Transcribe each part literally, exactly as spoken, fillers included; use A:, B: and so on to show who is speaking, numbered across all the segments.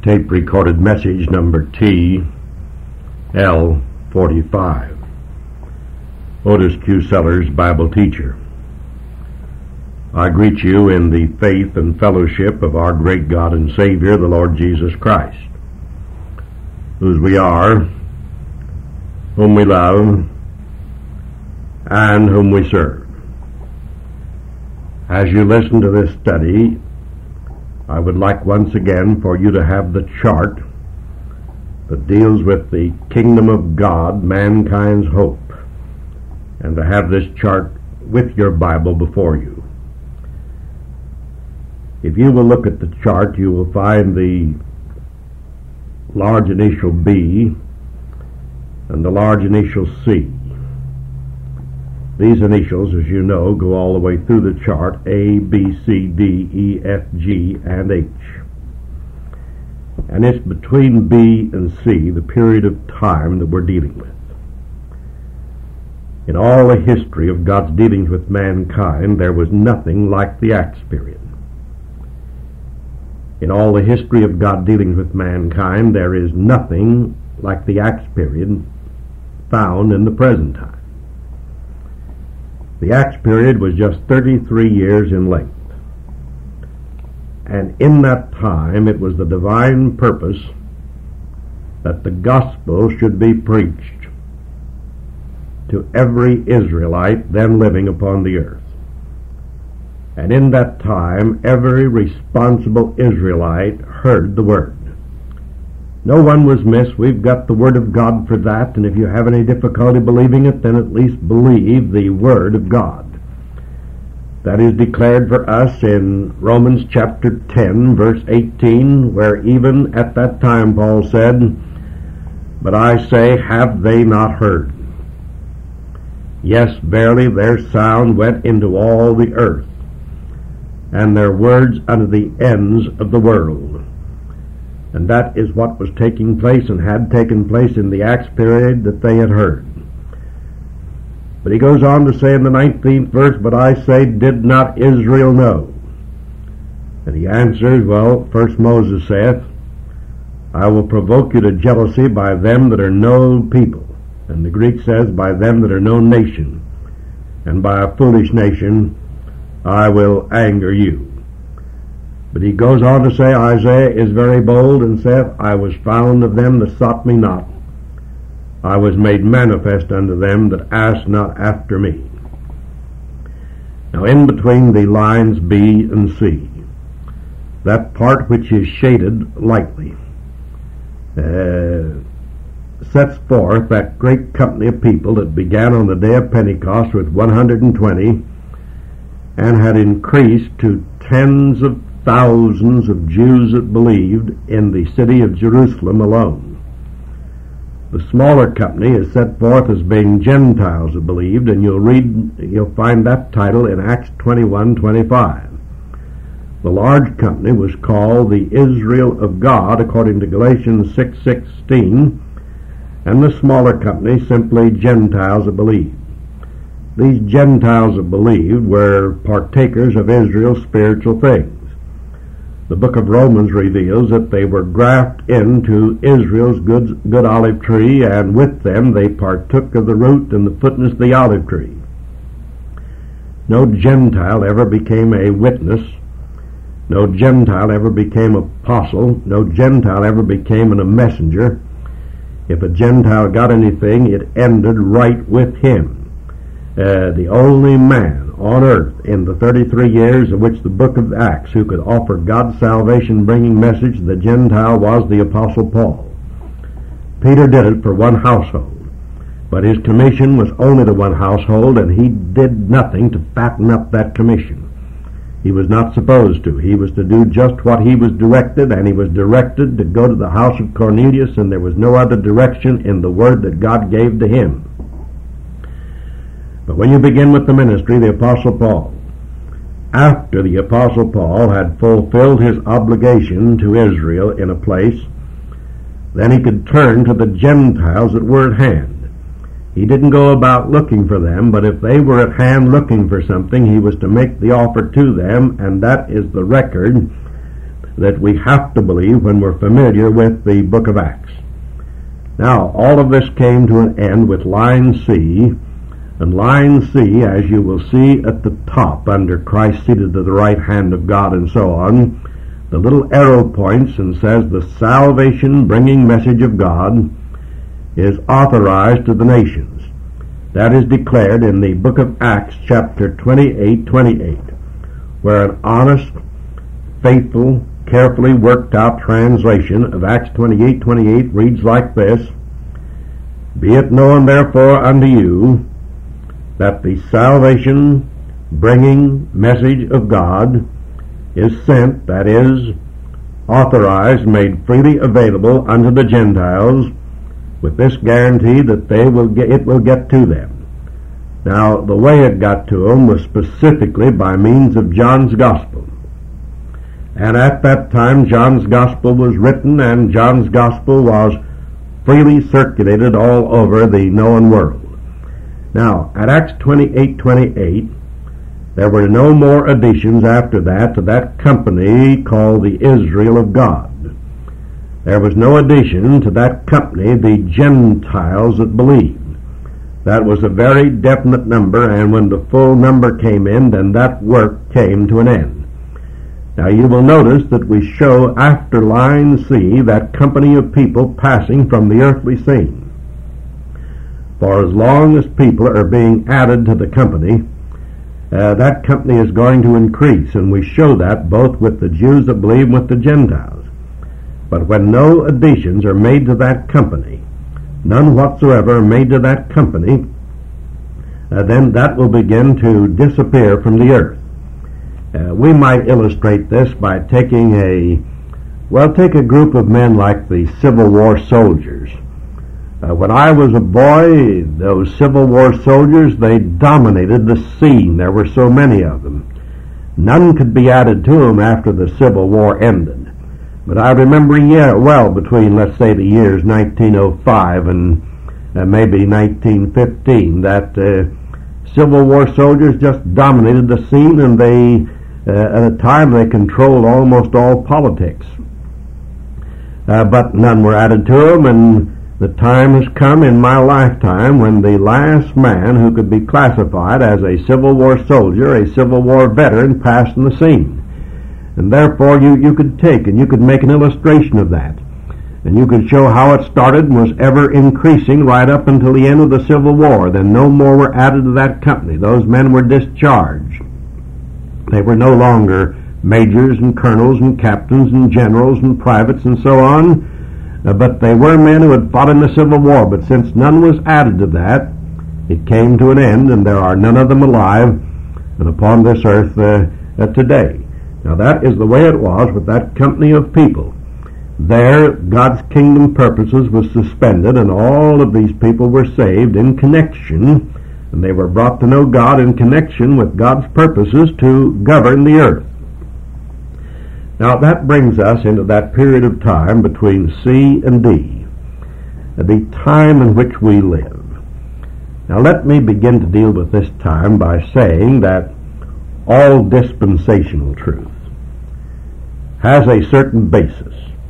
A: tape recorded message number T L forty-five. Otis Q. Sellers, Bible teacher. I greet you in the faith and fellowship of our great God and Savior, the Lord Jesus Christ, whose we are, whom we love, and whom we serve. As you listen to this study, I would like once again for you to have the chart that deals with the kingdom of God, mankind's hope, and to have this chart with your Bible before you. If you will look at the chart, you will find the large initial B and the large initial C. These initials, as you know, go all the way through the chart: A, B, C, D, E, F, G, and H. And it's between B and C, the period of time that we're dealing with. In all the history of God's dealings with mankind, there was nothing like the Acts period. In all the history of God dealing with mankind, there is nothing like the Acts period found in the present time. The Acts period was just thirty-three years in length. And in that time, it was the divine purpose that the gospel should be preached to every Israelite then living upon the earth. And in that time, every responsible Israelite heard the word. No one was missed. We've got the word of God for that, and if you have any difficulty believing it, then at least believe the word of God. That is declared for us in Romans chapter ten, verse eighteen, where even at that time Paul said, "But I say, have they not heard? Yes, verily, their sound went into all the earth, and their words unto the ends of the world." And that is what was taking place and had taken place in the Acts period that they had heard. But he goes on to say in the nineteenth verse, "But I say, did not Israel know?" And he answers, well, first Moses saith, "I will provoke you to jealousy by them that are no people." And the Greek says, "by them that are no nation. And by a foolish nation I will anger you." But he goes on to say, Isaiah is very bold and saith, "I was found of them that sought me not. I was made manifest unto them that asked not after me." Now in between the lines B and C, that part which is shaded lightly, uh, sets forth that great company of people that began on the day of Pentecost with one hundred twenty and had increased to tens of thousands of Jews that believed in the city of Jerusalem alone. The smaller company is set forth as being Gentiles that believed, and you'll read, you'll find that title in Acts twenty-one twenty-five. The large company was called the Israel of God, according to Galatians six sixteen, and the smaller company simply Gentiles that believed. These Gentiles that believed were partakers of Israel's spiritual things. The book of Romans reveals that they were grafted into Israel's good, good olive tree, and with them they partook of the root and the footness of the olive tree. No Gentile ever became a witness. No Gentile ever became apostle. No Gentile ever became a messenger. If a Gentile got anything, it ended right with him. Uh, the only man on earth in the thirty-three years of which the book of Acts who could offer God's salvation-bringing message to the Gentile was the Apostle Paul. Peter did it for one household, but his commission was only to one household, and he did nothing to fatten up that commission. He was not supposed to. He was to do just what he was directed, and he was directed to go to the house of Cornelius, and there was no other direction in the word that God gave to him. But when you begin with the ministry, the Apostle Paul, after the Apostle Paul had fulfilled his obligation to Israel in a place, then he could turn to the Gentiles that were at hand. He didn't go about looking for them, but if they were at hand looking for something, he was to make the offer to them, and that is the record that we have to believe when we're familiar with the book of Acts. Now, all of this came to an end with line C, and line C, as you will see at the top under Christ seated at the right hand of God and so on, the little arrow points and says the salvation-bringing message of God is authorized to the nations. That is declared in the book of Acts chapter twenty-eight twenty-eight, where an honest, faithful, carefully worked out translation of Acts twenty-eight twenty-eight reads like this: Be it known therefore unto you that the salvation-bringing message of God is sent, that is, authorized, made freely available unto the Gentiles, with this guarantee that they will get, it will get to them. Now, the way it got to them was specifically by means of John's Gospel. And at that time, John's Gospel was written, and John's Gospel was freely circulated all over the known world. Now, at Acts twenty-eight twenty-eight, there were no more additions after that to that company called the Israel of God. There was no addition to that company, the Gentiles that believed. That was a very definite number, and when the full number came in, then that work came to an end. Now you will notice that we show after line C that company of people passing from the earthly scene. For as long as people are being added to the company, uh, that company is going to increase, and we show that both with the Jews that believe and with the Gentiles. But when no additions are made to that company, none whatsoever are made to that company, uh, then that will begin to disappear from the earth. Uh, we might illustrate this by taking a, well, take a group of men like the Civil War soldiers. Uh, when I was a boy, those Civil War soldiers, they dominated the scene. There were so many of them. None could be added to them after the Civil War ended. But I remember, yeah, well, between, let's say, the years nineteen oh five and uh, maybe nineteen fifteen, that uh, Civil War soldiers just dominated the scene, and they, uh, at a time, they controlled almost all politics. Uh, but none were added to them, and the time has come in my lifetime when the last man who could be classified as a Civil War soldier, a Civil War veteran, passed from the scene. And therefore you, you could take and you could make an illustration of that. And you could show how it started and was ever increasing right up until the end of the Civil War. Then no more were added to that company. Those men were discharged. They were no longer majors and colonels and captains and generals and privates and so on. Uh, but they were men who had fought in the Civil War. But since none was added to that, it came to an end, and there are none of them alive and upon this earth uh, uh, today. Now that is the way it was with that company of people. There, God's kingdom purposes was suspended, and all of these people were saved in connection, and they were brought to know God in connection with God's purposes to govern the earth. Now that brings us into that period of time between C and D, the time in which we live. Now let me begin to deal with this time by saying that all dispensational truth has a certain basis.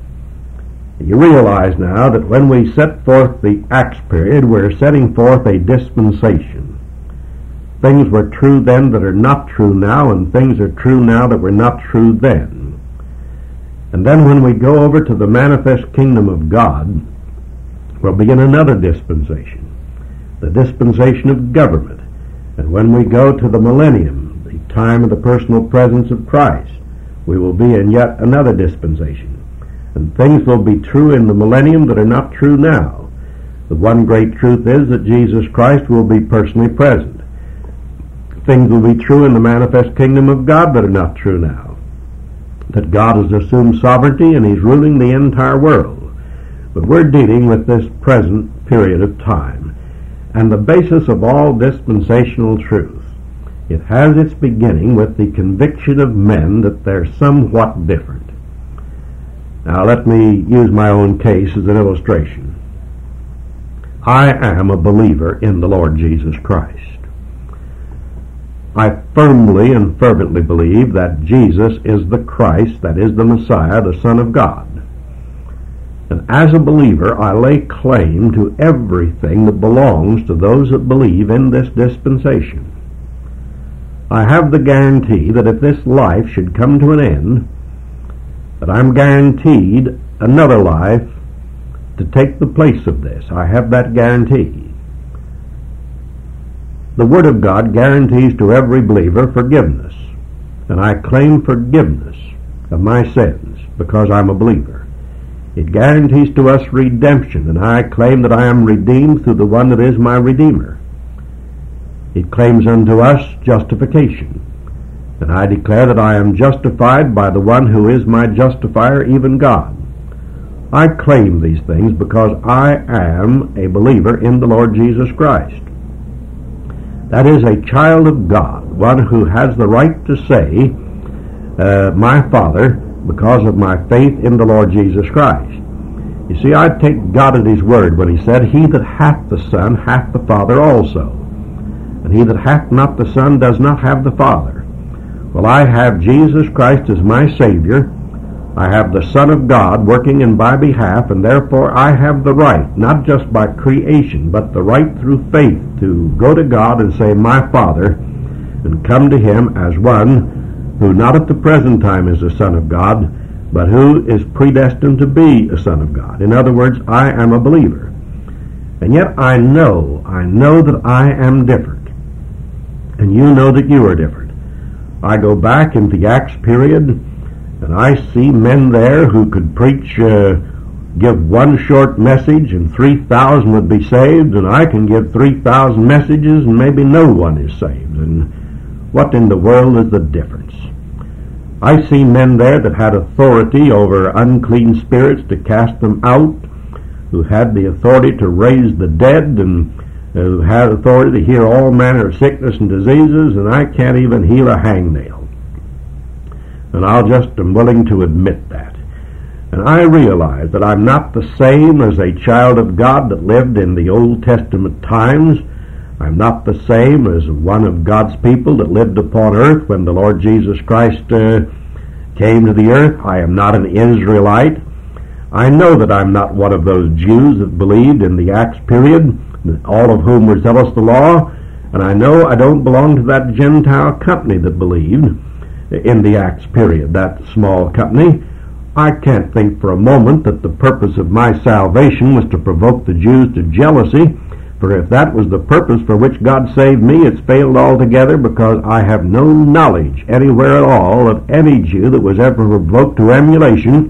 A: You realize now that when we set forth the Acts period, we're setting forth a dispensation. Things were true then that are not true now, and things are true now that were not true then. And then when we go over to the manifest kingdom of God, we'll begin another dispensation, the dispensation of government. And when we go to the millennium, the time of the personal presence of Christ, we will be in yet another dispensation. And things will be true in the millennium that are not true now. The one great truth is that Jesus Christ will be personally present. Things will be true in the manifest kingdom of God that are not true now. That God has assumed sovereignty and He's ruling the entire world. But we're dealing with this present period of time. And the basis of all dispensational truth, it has its beginning with the conviction of men that they're somewhat different. Now let me use my own case as an illustration. I am a believer in the Lord Jesus Christ. I firmly and fervently believe that Jesus is the Christ, that is the Messiah, the Son of God. And as a believer, I lay claim to everything that belongs to those that believe in this dispensation. I have the guarantee that if this life should come to an end, that I'm guaranteed another life to take the place of this. I have that guarantee. The Word of God guarantees to every believer forgiveness, and I claim forgiveness of my sins because I'm a believer. It guarantees to us redemption, and I claim that I am redeemed through the one that is my Redeemer. It claims unto us justification, and I declare that I am justified by the one who is my justifier, even God. I claim these things because I am a believer in the Lord Jesus Christ. That is a child of God, one who has the right to say, uh, my Father, because of my faith in the Lord Jesus Christ. You see, I take God at His word when He said, He that hath the Son hath the Father also, and he that hath not the Son does not have the Father. Well, I have Jesus Christ as my Savior. I have the Son of God working in my behalf, and therefore I have the right, not just by creation, but the right through faith to go to God and say, my Father, and come to Him as one who not at the present time is a Son of God, but who is predestined to be a Son of God. In other words, I am a believer. And yet I know, I know that I am different. And you know that you are different. I go back into the Acts period, and I see men there who could preach, uh, give one short message and three thousand would be saved, and I can give three thousand messages and maybe no one is saved. And what in the world is the difference? I see men there that had authority over unclean spirits to cast them out, who had the authority to raise the dead, and who had authority to heal all manner of sickness and diseases, and I can't even heal a hangnail. And I'll just am willing to admit that. And I realize that I'm not the same as a child of God that lived in the Old Testament times. I'm not the same as one of God's people that lived upon earth when the Lord Jesus Christ uh, came to the earth. I am not an Israelite. I know that I'm not one of those Jews that believed in the Acts period, all of whom were zealous of the law, and I know I don't belong to that Gentile company that believed in the Acts period, that small company. I can't think for a moment that the purpose of my salvation was to provoke the Jews to jealousy, for if that was the purpose for which God saved me, it's failed altogether, because I have no knowledge anywhere at all of any Jew that was ever provoked to emulation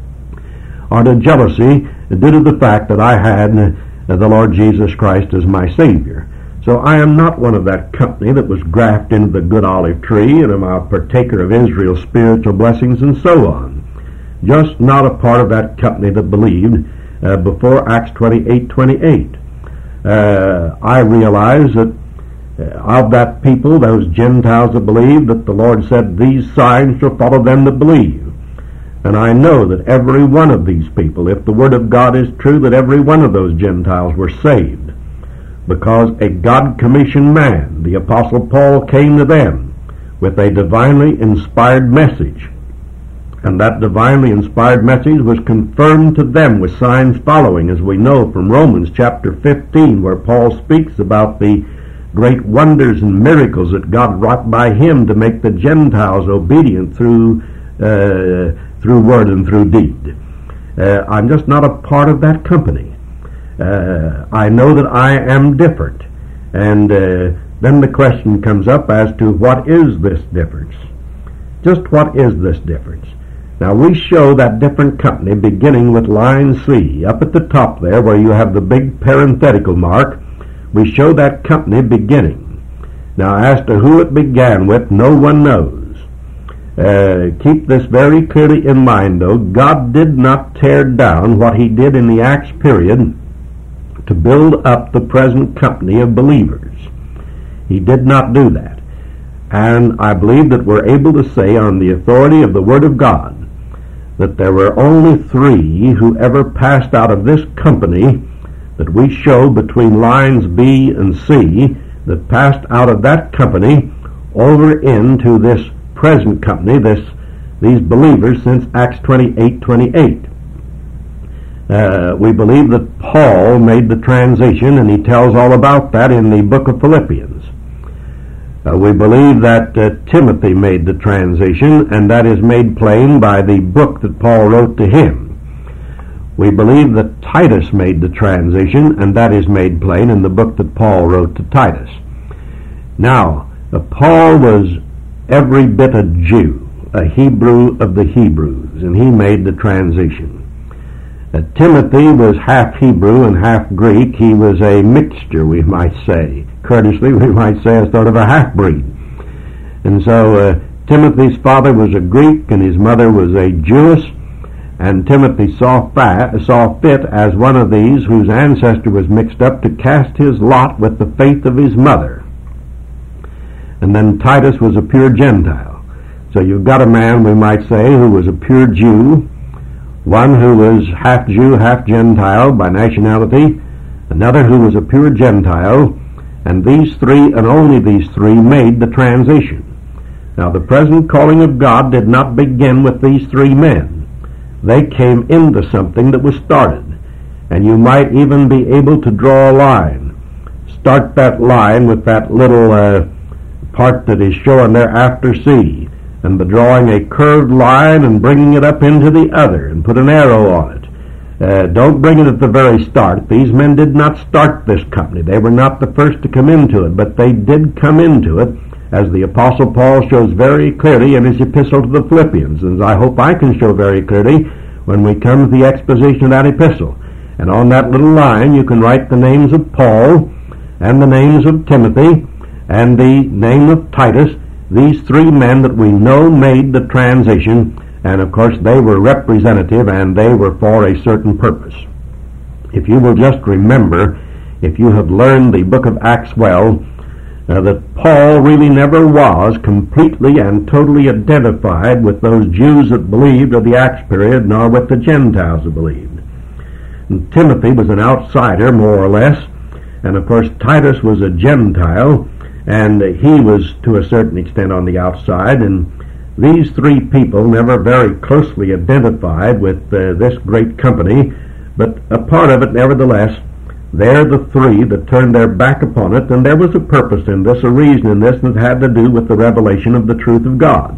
A: or to jealousy due to the fact that I had the Lord Jesus Christ as my Savior. So I am not one of that company that was grafted into the good olive tree and am a partaker of Israel's spiritual blessings and so on. Just not a part of that company that believed uh, before Acts twenty-eight twenty-eight. Uh, I realize that uh, of that people, those Gentiles that believe, that the Lord said, these signs shall follow them that believe. And I know that every one of these people, if the Word of God is true, that every one of those Gentiles were saved, because a God-commissioned man, the Apostle Paul, came to them with a divinely inspired message. And that divinely inspired message was confirmed to them with signs following, as we know from Romans chapter fifteen, where Paul speaks about the great wonders and miracles that God wrought by him to make the Gentiles obedient through uh, through word and through deed. Uh, I'm just not a part of that company. Uh, I know that I am different. And uh, then the question comes up as to what is this difference? Just what is this difference? Now we show that different company beginning with line C. Up at the top there where you have the big parenthetical mark, we show that company beginning. Now as to who it began with, no one knows. Uh, keep this very clearly in mind, though. God did not tear down what He did in the Acts period to build up the present company of believers. He did not do that. And I believe that we're able to say on the authority of the Word of God that there were only three who ever passed out of this company that we show between lines B and C, that passed out of that company over into this present company, this these believers, since Acts twenty-eight twenty-eight. Uh, we believe that Paul made the transition, and he tells all about that in the book of Philippians. Uh, we believe that uh, Timothy made the transition, and that is made plain by the book that Paul wrote to him. We believe that Titus made the transition, and that is made plain in the book that Paul wrote to Titus. Now, uh, Paul was every bit a Jew, a Hebrew of the Hebrews, and he made the transition. Uh, Timothy was half Hebrew and half Greek. He was a mixture, we might say. Courteously, we might say a sort of a half-breed. And so uh, Timothy's father was a Greek and his mother was a Jewess, and Timothy saw, fa- saw fit as one of these whose ancestor was mixed up to cast his lot with the faith of his mother. And then Titus was a pure Gentile. So you've got a man, we might say, who was a pure Jew, one who was half Jew, half Gentile by nationality, another who was a pure Gentile, and these three, and only these three, made the transition. Now, the present calling of God did not begin with these three men. They came into something that was started, and you might even be able to draw a line. Start that line with that little uh, part that is shown there after C, and the drawing a curved line and bringing it up into the other, and put an arrow on it. Uh, don't bring it at the very start. These men did not start this company. They were not the first to come into it, but they did come into it, as the Apostle Paul shows very clearly in his epistle to the Philippians, and I hope I can show very clearly when we come to the exposition of that epistle. And on that little line you can write the names of Paul, and the names of Timothy, and the name of Titus, these three men that we know made the transition, and of course they were representative and they were for a certain purpose. If you will just remember, if you have learned the book of Acts well, uh, that Paul really never was completely and totally identified with those Jews that believed of the Acts period, nor with the Gentiles that believed. And Timothy was an outsider, more or less, and of course Titus was a Gentile, and he was to a certain extent on the outside, and these three people never very closely identified with uh, this great company, but a part of it nevertheless. They're the three that turned their back upon it, and there was a purpose in this, a reason in this, and it had to do with the revelation of the truth of God.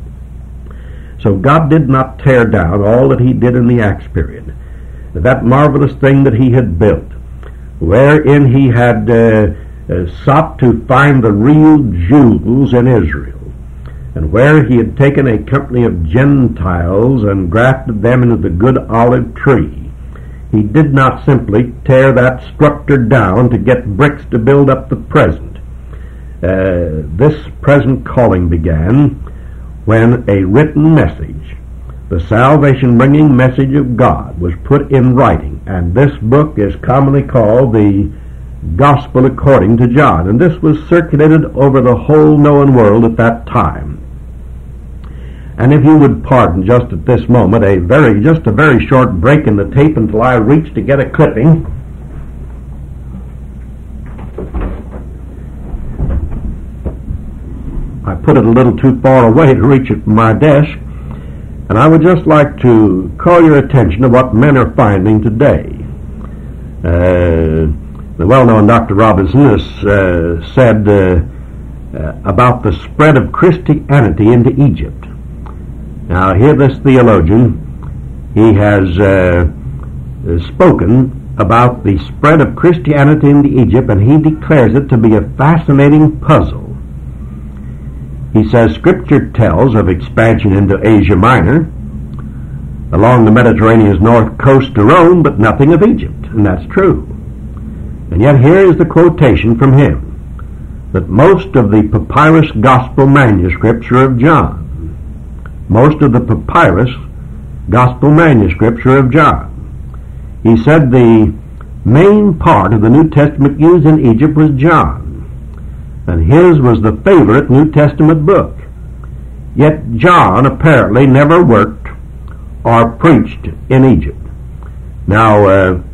A: So God did not tear down all that he did in the Acts period, that marvelous thing that he had built, wherein he had uh, uh, sought to find the real Jews in Israel, and where he had taken a company of Gentiles and grafted them into the good olive tree. He did not simply tear that structure down to get bricks to build up the present. Uh, this present calling began when a written message, the salvation-bringing message of God, was put in writing, and this book is commonly called the Gospel according to John, and this was circulated over the whole known world at that time. And if you would pardon just at this moment a very, just a very short break in the tape until I reach to get a clipping. I put it a little too far away to reach it from my desk, and I would just like to call your attention to what men are finding today. Uh, the well-known Doctor Robinson has uh, said uh, uh, about the spread of Christianity into Egypt. Now, here this theologian, he has uh, spoken about the spread of Christianity into Egypt, and he declares it to be a fascinating puzzle. He says Scripture tells of expansion into Asia Minor, along the Mediterranean's north coast to Rome, but nothing of Egypt, and that's true. And yet here is the quotation from him, that most of the papyrus gospel manuscripts are of John. Most of the papyrus gospel manuscripts are of John. He said the main part of the New Testament used in Egypt was John, and his was the favorite New Testament book. Yet John apparently never worked or preached in Egypt. Now, uh,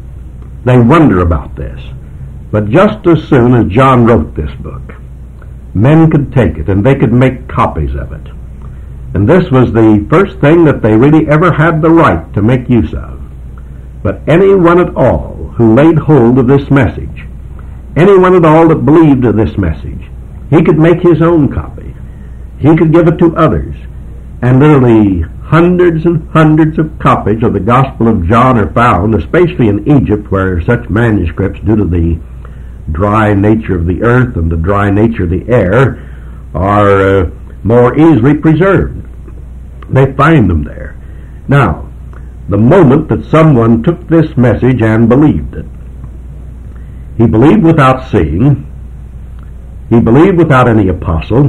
A: they wonder about this, but just as soon as John wrote this book, men could take it and they could make copies of it. And this was the first thing that they really ever had the right to make use of. But anyone at all who laid hold of this message, anyone at all that believed in this message, he could make his own copy. He could give it to others. And literally hundreds and hundreds of copies of the Gospel of John are found, especially in Egypt, where such manuscripts, due to the dry nature of the earth and the dry nature of the air, are uh, more easily preserved. They find them there. Now, the moment that someone took this message and believed it, he believed without seeing, he believed without any apostle,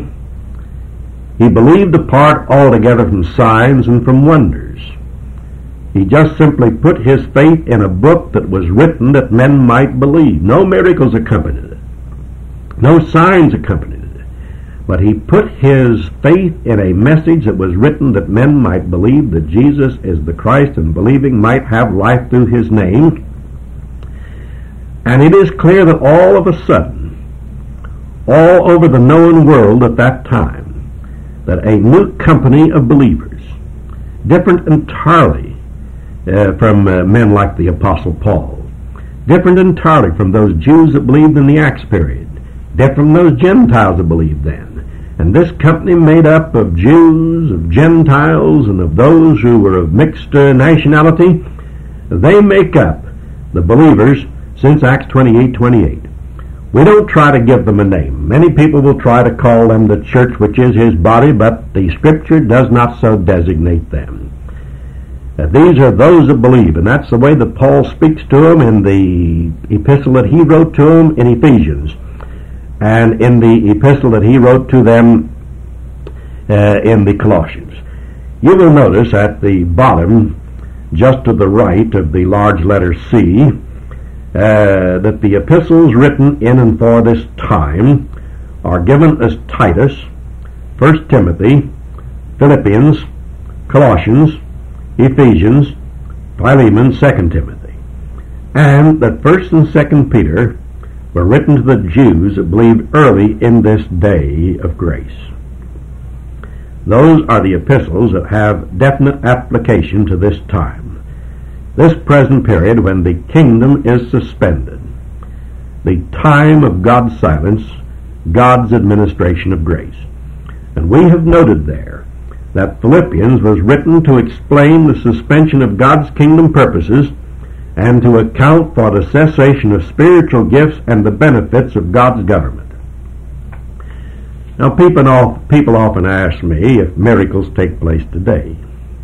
A: he believed apart altogether from signs and from wonders. He just simply put his faith in a book that was written that men might believe. No miracles accompanied it. No signs accompanied it. But he put his faith in a message that was written that men might believe that Jesus is the Christ, and believing might have life through his name. And it is clear that all of a sudden, all over the known world at that time, that a new company of believers, different entirely uh, from uh, men like the Apostle Paul, different entirely from those Jews that believed in the Acts period, different from those Gentiles that believed then. And this company made up of Jews, of Gentiles, and of those who were of mixed uh, nationality, they make up the believers since Acts twenty-eight twenty-eight. We don't try to give them a name. Many people will try to call them the church, which is his body, but the Scripture does not so designate them. Uh, these are those that believe, and that's the way that Paul speaks to them in the epistle that he wrote to them in Ephesians, and in the epistle that he wrote to them uh, in the Colossians. You will notice at the bottom, just to the right of the large letter C, Uh, that the epistles written in and for this time are given as Titus, First Timothy, Philippians, Colossians, Ephesians, Philemon, Second Timothy, and that First and Second Peter were written to the Jews that believed early in this day of grace. Those are the epistles that have definite application to this time, this present period when the kingdom is suspended, the time of God's silence, God's administration of grace. And we have noted there that Philippians was written to explain the suspension of God's kingdom purposes and to account for the cessation of spiritual gifts and the benefits of God's government. Now, people, people often ask me if miracles take place today.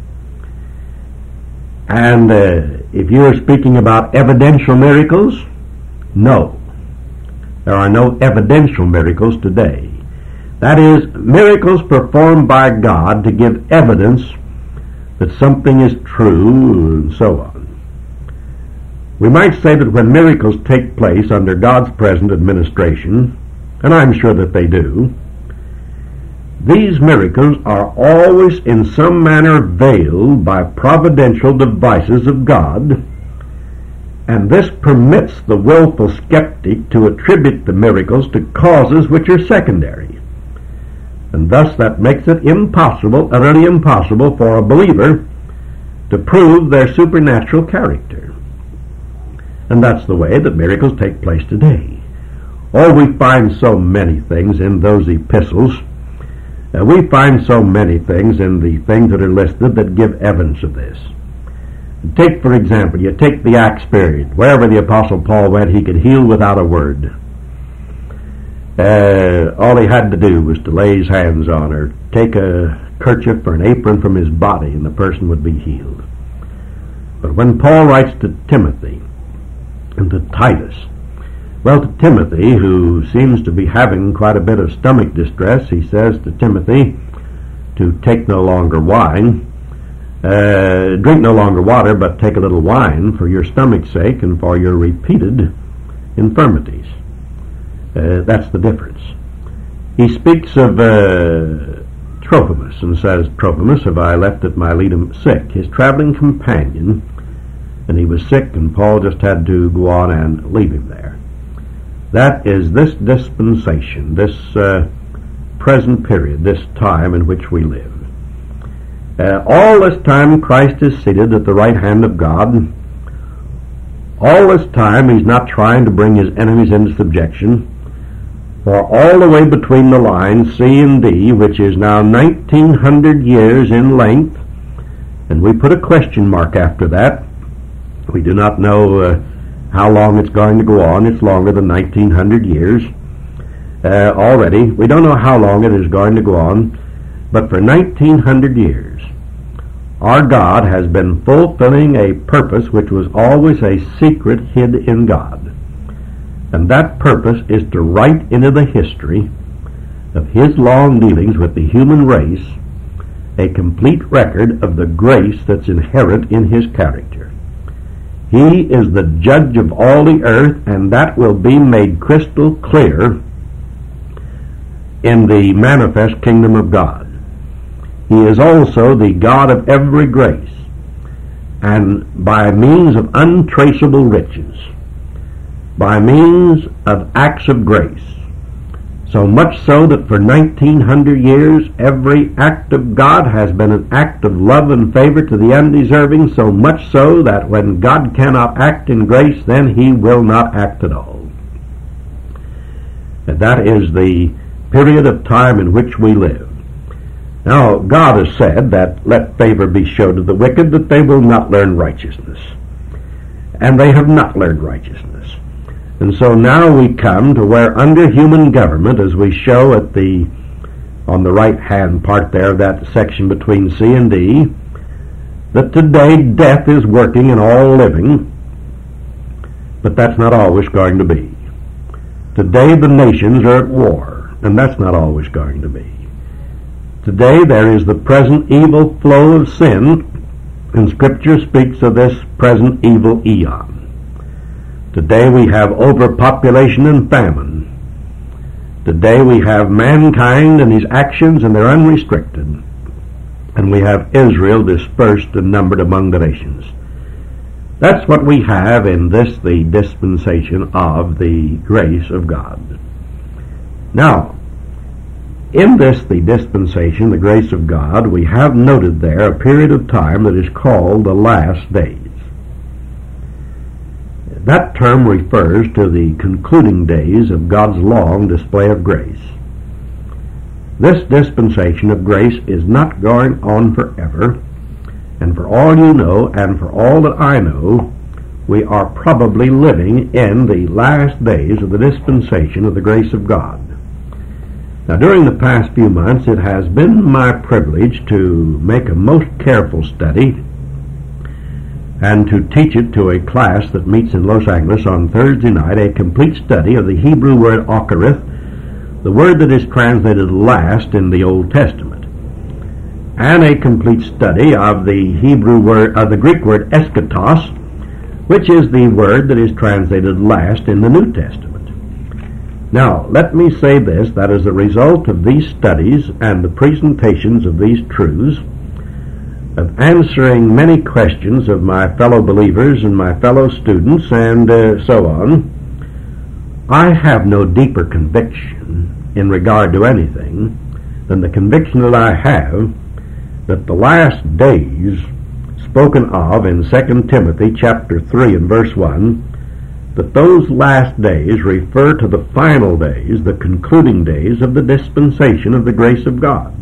A: And uh, if you are speaking about evidential miracles, no. There are no evidential miracles today. That is, miracles performed by God to give evidence that something is true, and so on. We might say that when miracles take place under God's present administration, and I'm sure that they do, these miracles are always in some manner veiled by providential devices of God, and this permits the willful skeptic to attribute the miracles to causes which are secondary. And thus that makes it impossible, utterly impossible, for a believer to prove their supernatural character. And that's the way that miracles take place today. Oh, we find so many things in those epistles. Uh, we find so many things in the things that are listed that give evidence of this. Take, for example, you take the Acts period. Wherever the Apostle Paul went, he could heal without a word. Uh, all he had to do was to lay his hands on her, take a kerchief or an apron from his body, and the person would be healed. But when Paul writes to Timothy and to Titus, well, to Timothy, who seems to be having quite a bit of stomach distress, he says to Timothy to take no longer wine, uh, drink no longer water, but take a little wine for your stomach's sake and for your repeated infirmities. Uh, that's the difference. He speaks of uh, Trophimus and says, Trophimus have I left at Miletum sick, his traveling companion, and he was sick, and Paul just had to go on and leave him there. That is this dispensation, this uh, present period, this time in which we live. Uh, all this time Christ is seated at the right hand of God. All this time he's not trying to bring his enemies into subjection. For all the way between the lines, C and D, which is now nineteen hundred years in length, and we put a question mark after that. We do not know uh, how long it's going to go on. It's longer than nineteen hundred years uh, already. We don't know how long it is going to go on, but for nineteen hundred years, our God has been fulfilling a purpose which was always a secret hid in God. And that purpose is to write into the history of his long dealings with the human race a complete record of the grace that's inherent in his character. He is the judge of all the earth, and that will be made crystal clear in the manifest kingdom of God. He is also the God of every grace, and by means of untraceable riches, by means of acts of grace, so much so that for nineteen hundred years every act of God has been an act of love and favor to the undeserving, so much so that when God cannot act in grace, then he will not act at all. And that is the period of time in which we live. Now, God has said that let favor be shown to the wicked, that they will not learn righteousness. And they have not learned righteousness. And so now we come to where under human government, as we show at the on the right hand part there of that section between C and D, that today death is working in all living, but that's not always going to be. Today the nations are at war, and that's not always going to be. Today there is the present evil flow of sin, and Scripture speaks of this present evil eon. Today we have overpopulation and famine. Today we have mankind and his actions, and they're unrestricted. And we have Israel dispersed and numbered among the nations. That's what we have in this, the dispensation of the grace of God. Now, in this, the dispensation, the grace of God, we have noted there a period of time that is called the last days. That term refers to the concluding days of God's long display of grace. This dispensation of grace is not going on forever, and for all you know, and for all that I know, we are probably living in the last days of the dispensation of the grace of God. Now, during the past few months, it has been my privilege to make a most careful study and to teach it to a class that meets in Los Angeles on Thursday night, a complete study of the Hebrew word okarith, the word that is translated last in the Old Testament, and a complete study of the Hebrew word, of the Greek word eschatos, which is the word that is translated last in the New Testament. Now, let me say this, that as a result of these studies and the presentations of these truths, of answering many questions of my fellow believers and my fellow students and uh, so on, I have no deeper conviction in regard to anything than the conviction that I have that the last days spoken of in Second Timothy chapter three and verse one, that those last days refer to the final days, the concluding days of the dispensation of the grace of God.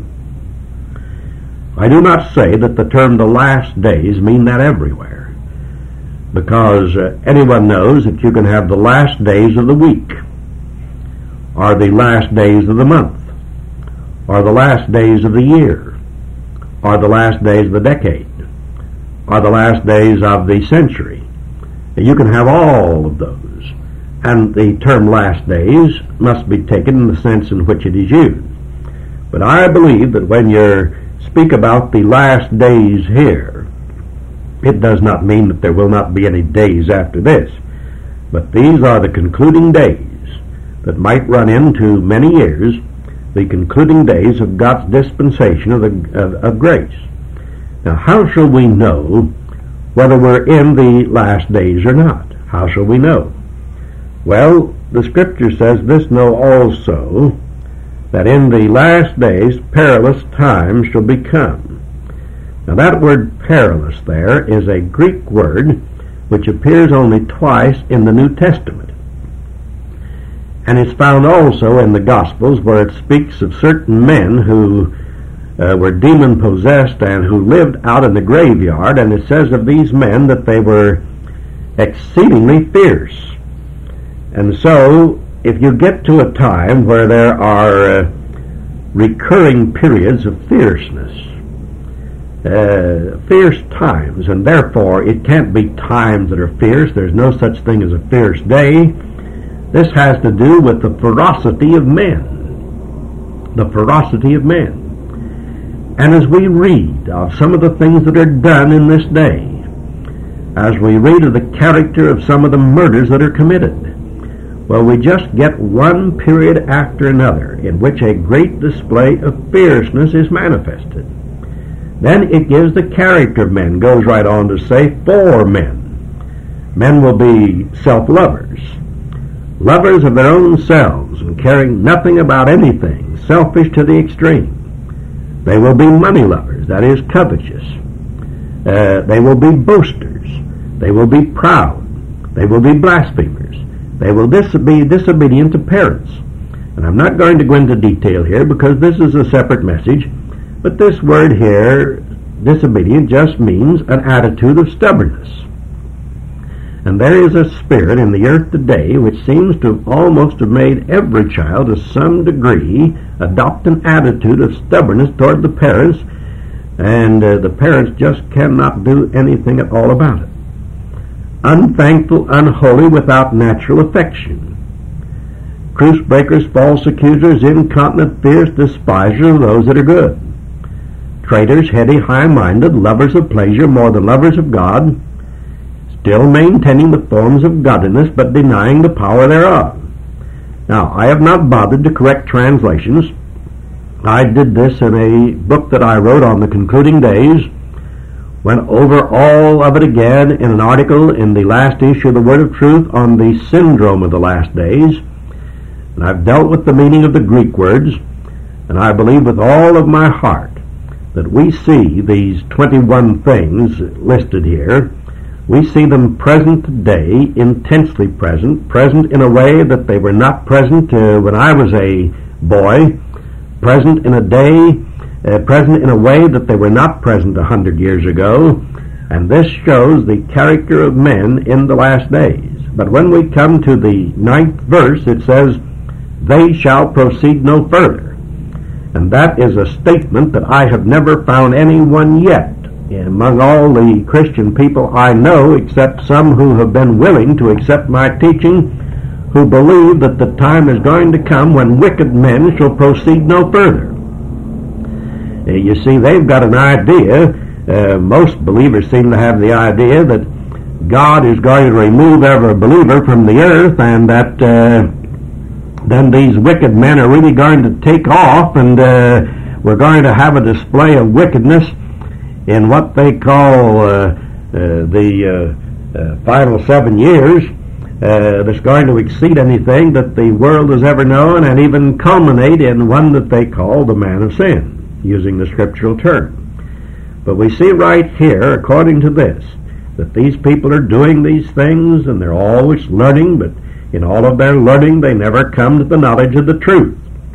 A: I do not say that the term the last days mean that everywhere, because uh, anyone knows that you can have the last days of the week, or the last days of the month, or the last days of the year, or the last days of the decade, or the last days of the century. You can have all of those, and the term last days must be taken in the sense in which it is used. But I believe that when you speak about the last days here, it does not mean that there will not be any days after this, but these are the concluding days that might run into many years, the concluding days of God's dispensation of, the, of, of grace. Now, how shall we know whether we're in the last days or not? How shall we know? Well, the Scripture says this, know also that in the last days perilous times shall become. Now that word perilous there is a Greek word which appears only twice in the New Testament. And it's found also in the Gospels, where it speaks of certain men who uh, were demon-possessed and who lived out in the graveyard, and it says of these men that they were exceedingly fierce. And so, if you get to a time where there are uh, recurring periods of fierceness, uh, fierce times, and therefore it can't be times that are fierce, there's no such thing as a fierce day. This has to do with the ferocity of men. The ferocity of men. And as we read of some of the things that are done in this day, as we read of the character of some of the murders that are committed, well, we just get one period after another in which a great display of fierceness is manifested. Then it gives the character of men, goes right on to say, for men. Men will be self-lovers, lovers of their own selves and caring nothing about anything, selfish to the extreme. They will be money lovers, that is, covetous. Uh, they will be boasters. They will be proud. They will be blasphemers. They will dis- be disobedient to parents. And I'm not going to go into detail here because this is a separate message, but this word here, disobedient, just means an attitude of stubbornness. And there is a spirit in the earth today which seems to have almost have made every child to some degree adopt an attitude of stubbornness toward the parents, and uh, the parents just cannot do anything at all about it. Unthankful, unholy, without natural affection. Truce breakers, false accusers, incontinent, fierce, despisers of those that are good. Traitors, heady, high-minded, lovers of pleasure more than lovers of God, still maintaining the forms of godliness, but denying the power thereof. Now, I have not bothered to correct translations. I did this in a book that I wrote on the concluding days, went over all of it again in an article in the last issue of the Word of Truth on the syndrome of the last days, and I've dealt with the meaning of the Greek words, and I believe with all of my heart that we see these twenty-one things listed here. We see them present today, intensely present, present in a way that they were not present uh, when I was a boy, present in a day, uh, present in a way that they were not present a hundred years ago, and this shows the character of men in the last days. But when we come to the ninth verse, it says, they shall proceed no further. And that is a statement that I have never found anyone yet among all the Christian people I know, except some who have been willing to accept my teaching, who believe that the time is going to come when wicked men shall proceed no further. Uh, you see, they've got an idea, uh, most believers seem to have the idea that God is going to remove every believer from the earth, and that uh, then these wicked men are really going to take off, and uh, we're going to have a display of wickedness in what they call uh, uh, the uh, uh, final seven years uh, that's going to exceed anything that the world has ever known, and even culminate in one that they call the man of sin, using the scriptural term. But we see right here, according to this, that these people are doing these things, and they're always learning, but in all of their learning they never come to the knowledge of the truth.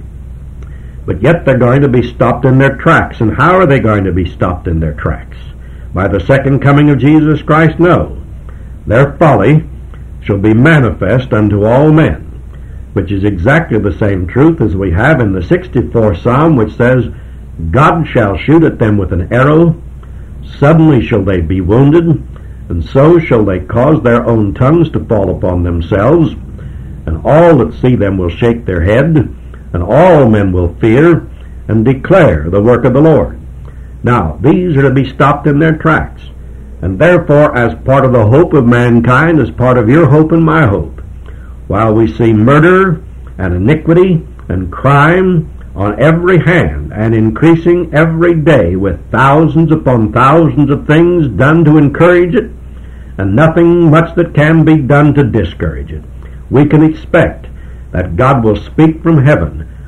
A: But yet they're going to be stopped in their tracks. And how are they going to be stopped in their tracks? By the second coming of Jesus Christ? No. Their folly shall be manifest unto all men, which is exactly the same truth as we have in the sixty-fourth Psalm, which says, God shall shoot at them with an arrow, suddenly shall they be wounded, and so shall they cause their own tongues to fall upon themselves, and all that see them will shake their head, and all men will fear and declare the work of the Lord. Now, these are to be stopped in their tracks, and therefore, as part of the hope of mankind, as part of your hope and my hope, while we see murder and iniquity and crime on every hand, and increasing every day with thousands upon thousands of things done to encourage it, and nothing much that can be done to discourage it, we can expect that God will speak from heaven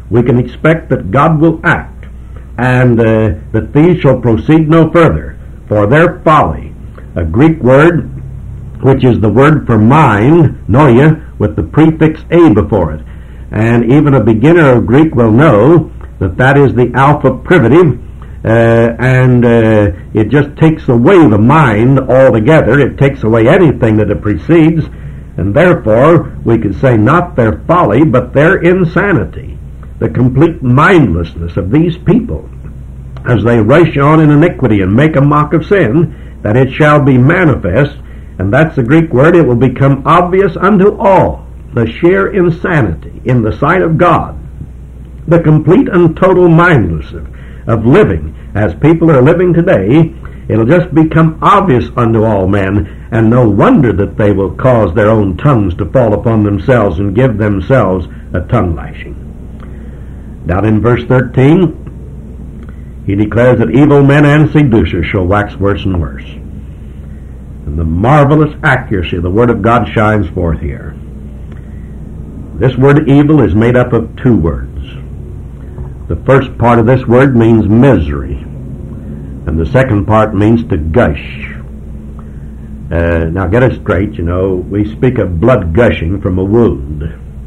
A: we can expect that God will act, and uh, that these shall proceed no further, for their folly, a Greek word which is the word for mind, noia, with the prefix a before it. And even a beginner of Greek will know that that is the alpha privative, uh, and uh, it just takes away the mind altogether. It takes away anything that it precedes, and therefore we could say not their folly, but their insanity, the complete mindlessness of these people, as they rush on in iniquity and make a mock of sin, that it shall be manifest. And that's the Greek word. It will become obvious unto all, the sheer insanity in the sight of God, the complete and total mindlessness of, of living as people are living today. It'll just become obvious unto all men, and no wonder that they will cause their own tongues to fall upon themselves and give themselves a tongue lashing. Down in verse thirteen, he declares that evil men and seducers shall wax worse and worse. And the marvelous accuracy of the Word of God shines forth here. This word evil is made up of two words. The first part of this word means misery, and the second part means to gush. Uh, now get it straight, you know, we speak of blood gushing from a wound.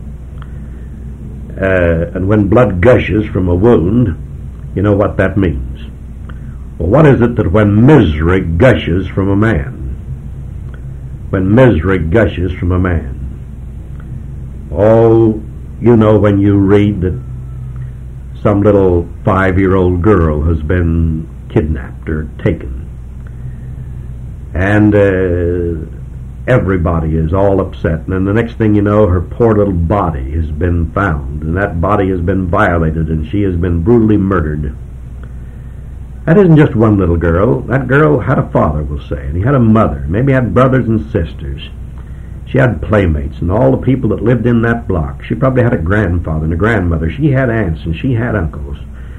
A: Uh, and when blood gushes from a wound, you know what that means. Well, what is it that when misery gushes from a man? When misery gushes from a man. Oh, you know when you read that some little five-year-old girl has been kidnapped or taken, and uh, everybody is all upset, and then the next thing you know, her poor little body has been found, and that body has been violated, and she has been brutally murdered. That isn't just one little girl. That girl had a father, we'll say, and he had a mother, maybe had brothers and sisters. She had playmates and all the people that lived in that block. She probably had a grandfather and a grandmother. She had aunts and she had uncles,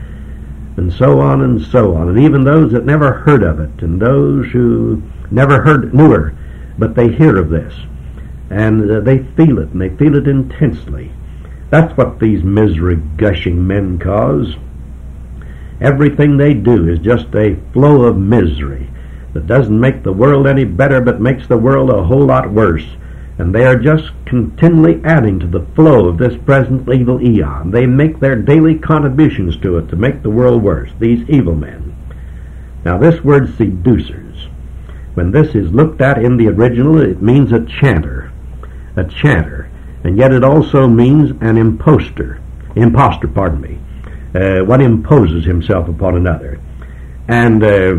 A: and so on and so on. And even those that never heard of it, and those who never heard knew her, but they hear of this, and uh, they feel it, and they feel it intensely. That's what these misery-gushing men cause. Everything they do is just a flow of misery that doesn't make the world any better, but makes the world a whole lot worse. And they are just continually adding to the flow of this present evil eon. They make their daily contributions to it to make the world worse, these evil men. Now this word seducers, when this is looked at in the original, it means a chanter, a chanter, and yet it also means an impostor, impostor, pardon me. Uh, one imposes himself upon another. And uh,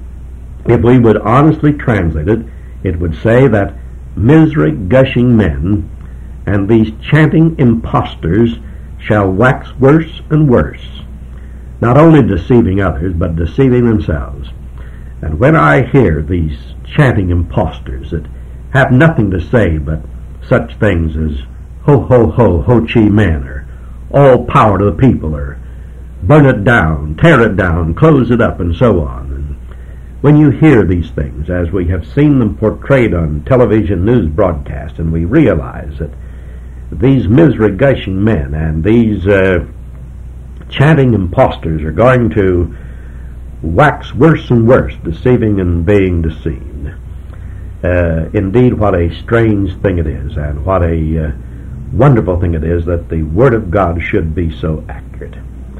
A: if we would honestly translate it, it would say that misery-gushing men and these chanting impostors shall wax worse and worse, not only deceiving others, but deceiving themselves. And when I hear these chanting impostors that have nothing to say but such things as ho, ho, ho, ho chi men, or all power to the people, or burn it down, tear it down, close it up, and so on. And when you hear these things, as we have seen them portrayed on television news broadcasts, and we realize that these misery-gushing men and these uh, chanting impostors are going to wax worse and worse, deceiving and being deceived. Uh, indeed, what a strange thing it is, and what a uh, wonderful thing it is that the Word of God should be so accurate.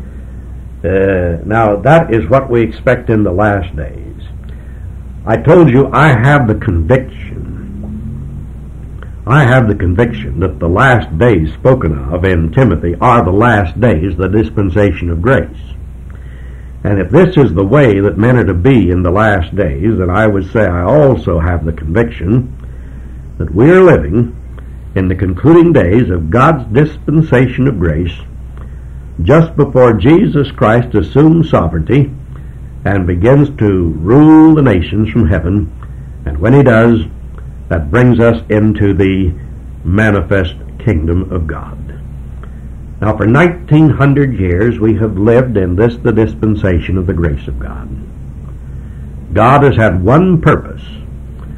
A: Uh, now, that is what we expect in the last days. I told you I have the conviction, I have the conviction that the last days spoken of in Timothy are the last days, the dispensation of grace. And if this is the way that men are to be in the last days, then I would say I also have the conviction that we are living in the concluding days of God's dispensation of grace, just before Jesus Christ assumes sovereignty and begins to rule the nations from heaven. And when he does, that brings us into the manifest kingdom of God. Now, for nineteen hundred years we have lived in this, the dispensation of the grace of God. God has had one purpose,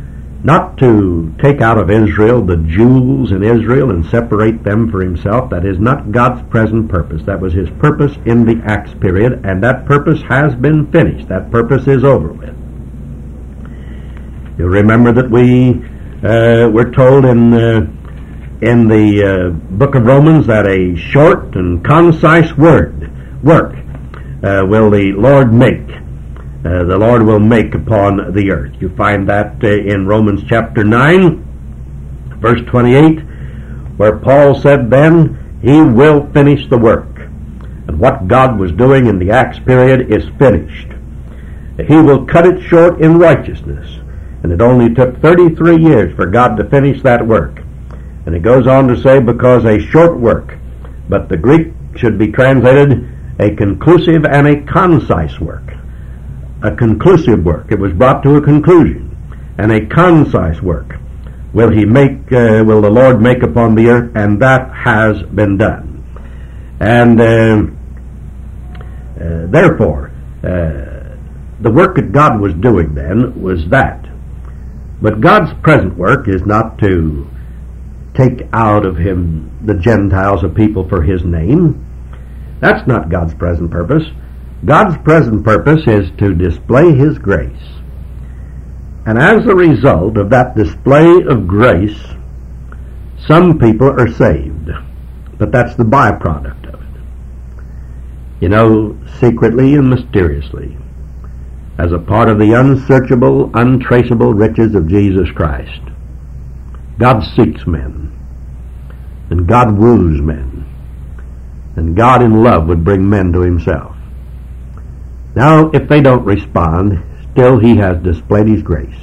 A: not to take out of Israel the jewels in Israel and separate them for himself. That is not God's present purpose. That was his purpose in the Acts period, and that purpose has been finished. That purpose is over with. You'll remember that we uh, were told in uh, in the uh, book of Romans that a short and concise word work uh, will the Lord make. Uh, the Lord will make upon the earth. You find that uh, in Romans chapter nine, verse twenty-eight, where Paul said then, he will finish the work. And what God was doing in the Acts period is finished. He will cut it short in righteousness. And it only took thirty-three years for God to finish that work. And it goes on to say, because a short work, but the Greek should be translated a conclusive and a concise work. A conclusive work. It was brought to a conclusion. And a concise work will he make, uh, will the Lord make upon the earth, and that has been done. And uh, uh, therefore, uh, the work that God was doing then was that. But God's present work is not to take out of him the Gentiles, a people for his name. That's not God's present purpose. God's present purpose is to display his grace. And as a result of that display of grace, some people are saved. But that's the byproduct of it. You know, secretly and mysteriously, as a part of the unsearchable, untraceable riches of Jesus Christ, God seeks men, and God woos men, and God in love would bring men to himself. Now, if they don't respond, still he has displayed his grace.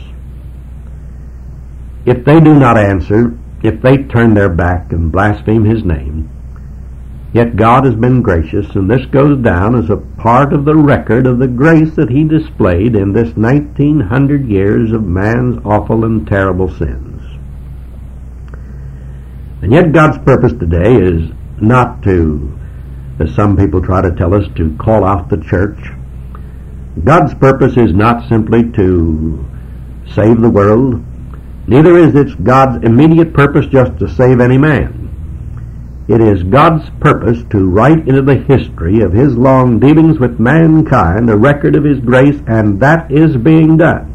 A: If they do not answer, if they turn their back and blaspheme his name, yet God has been gracious, and this goes down as a part of the record of the grace that he displayed in this nineteen hundred years of man's awful and terrible sins. And yet God's purpose today is not to, as some people try to tell us, to call out the church. God's purpose is not simply to save the world. Neither is it God's immediate purpose just to save any man. It is God's purpose to write into the history of his long dealings with mankind a record of his grace, and that is being done.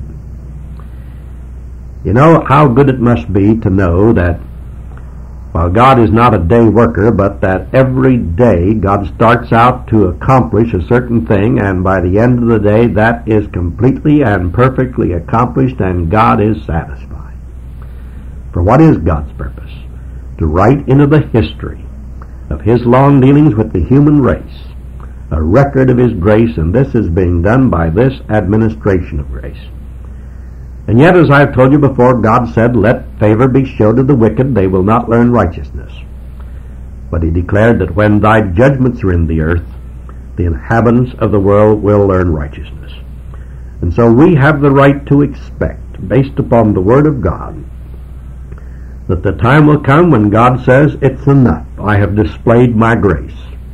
A: You know how good it must be to know that while God is not a day worker, but that every day God starts out to accomplish a certain thing, and by the end of the day that is completely and perfectly accomplished, and God is satisfied. For what is God's purpose? To write into the history of his long dealings with the human race a record of his grace, and this is being done by this administration of grace. And yet, as I've told you before, God said, let favor be shown to the wicked, they will not learn righteousness. But he declared that when thy judgments are in the earth, the inhabitants of the world will learn righteousness. And so we have the right to expect, based upon the Word of God, that the time will come when God says, it's enough, I have displayed my grace.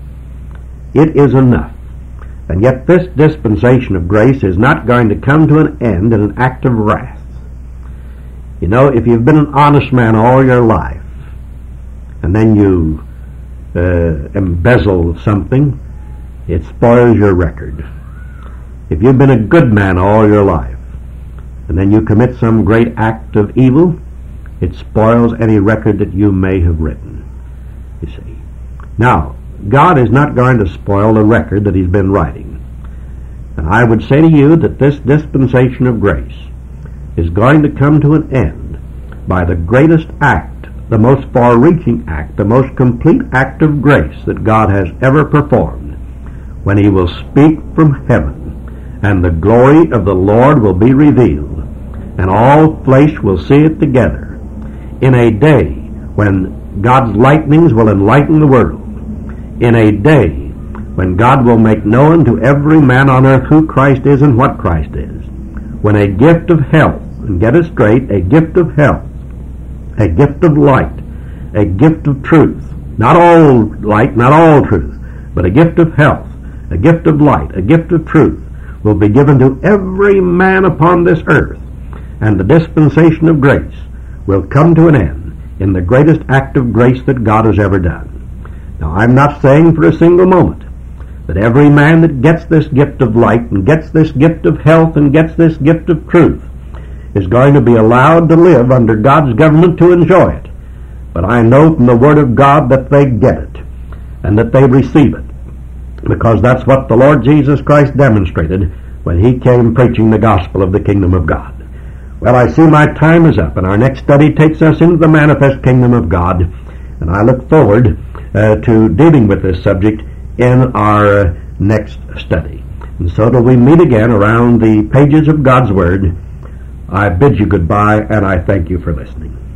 A: It is enough. And yet this dispensation of grace is not going to come to an end in an act of wrath. You know, if you've been an honest man all your life, and then you uh, embezzle something, it spoils your record. If you've been a good man all your life, and then you commit some great act of evil, it spoils any record that you may have written, you see. Now, God is not going to spoil the record that he's been writing. And I would say to you that this dispensation of grace is going to come to an end by the greatest act, the most far-reaching act, the most complete act of grace that God has ever performed, when he will speak from heaven, and the glory of the Lord will be revealed, and all flesh will see it together, in a day when God's lightnings will enlighten the world, in a day when God will make known to every man on earth who Christ is and what Christ is, when a gift of health, and get it straight, a gift of health, a gift of light, a gift of truth, not all light, not all truth, but a gift of health, a gift of light, a gift of truth will be given to every man upon this earth. and the dispensation of grace will come to an end in the greatest act of grace that God has ever done. Now, I'm not saying for a single moment that every man that gets this gift of light and gets this gift of health and gets this gift of truth is going to be allowed to live under God's government to enjoy it. But I know from the Word of God that they get it and that they receive it, because that's what the Lord Jesus Christ demonstrated when He came preaching the gospel of the kingdom of God. Well, I see my time is up, and our next study takes us into the manifest kingdom of God, and I look forward uh, to dealing with this subject in our uh, next study. And so till we meet again around the pages of God's Word, I bid you goodbye, and I thank you for listening.